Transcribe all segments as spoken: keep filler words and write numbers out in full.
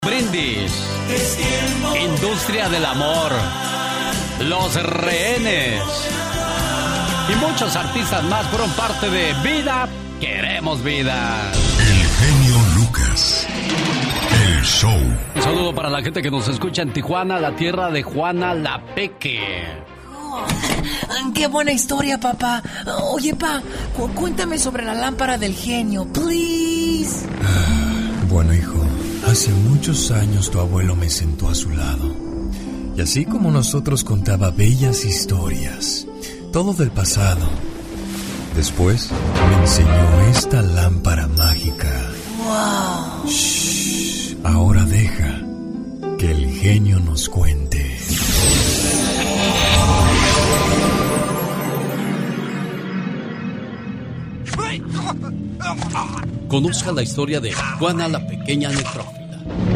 Brindis, Industria del Amor, Los Rehenes y muchos artistas más fueron parte de Vida, Queremos Vida. El genio Lucas, el show. Un saludo para la gente que nos escucha en Tijuana, la tierra de Juana la Peque. Oh, ¡qué buena historia, papá! Oye, pa, cu- cuéntame sobre la lámpara del genio, please. Ah, bueno, hijo, hace muchos años tu abuelo me sentó a su lado. Y así como nosotros contaba bellas historias, todo del pasado. Después me enseñó esta lámpara mágica. ¡Wow! Shh, ahora deja que el genio nos cuente. Conozca la historia de Juana la Pequeña Necrófila.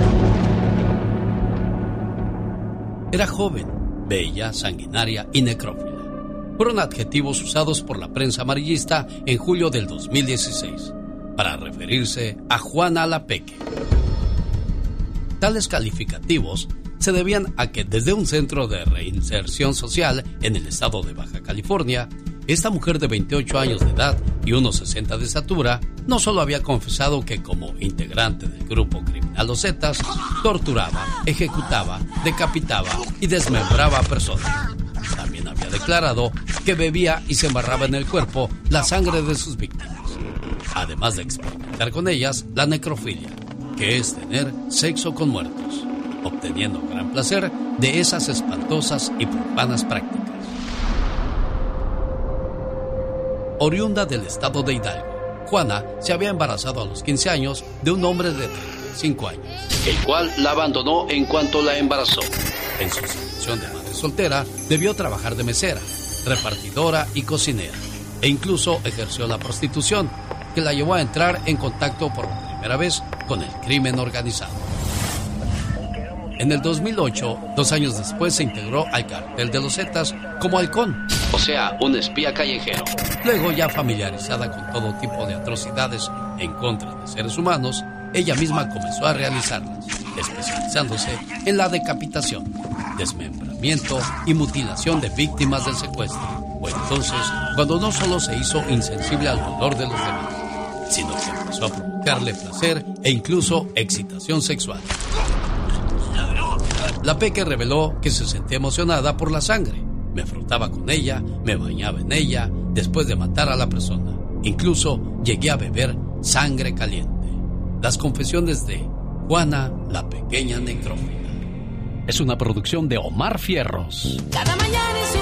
Era joven, bella, sanguinaria y necrófila. Fueron adjetivos usados por la prensa amarillista en julio del dos mil dieciséis para referirse a Juana la Peque. Tales calificativos se debían a que desde un centro de reinserción social en el estado de Baja California, esta mujer de veintiocho años de edad y unos sesenta de estatura no solo había confesado que como integrante del grupo criminal Los Zetas torturaba, ejecutaba, decapitaba y desmembraba a personas. También había declarado que bebía y se embarraba en el cuerpo la sangre de sus víctimas, además de experimentar con ellas la necrofilia, que es tener sexo con muertos, obteniendo gran placer de esas espantosas y profanas prácticas. Oriunda del estado de Hidalgo, Juana se había embarazado a los quince años de un hombre de treinta y cinco años, el cual la abandonó en cuanto la embarazó. En su situación de madre soltera, debió trabajar de mesera, repartidora y cocinera, e incluso ejerció la prostitución, que la llevó a entrar en contacto por primera vez con el crimen organizado. En el dos mil ocho, dos años después, se integró al cartel de Los Zetas como halcón, o sea, un espía callejero. Luego, ya familiarizada con todo tipo de atrocidades en contra de seres humanos, ella misma comenzó a realizarlas, especializándose en la decapitación, desmembramiento y mutilación de víctimas del secuestro. Fue entonces cuando no solo se hizo insensible al dolor de los demás, sino que empezó a provocarle placer e incluso excitación sexual. La Peque reveló que se sentía emocionada por la sangre. Me frotaba con ella, me bañaba en ella, después de matar a la persona. Incluso llegué a beber sangre caliente. Las confesiones de Juana la Pequeña Necrófila. Es una producción de Omar Fierros. Cada mañana es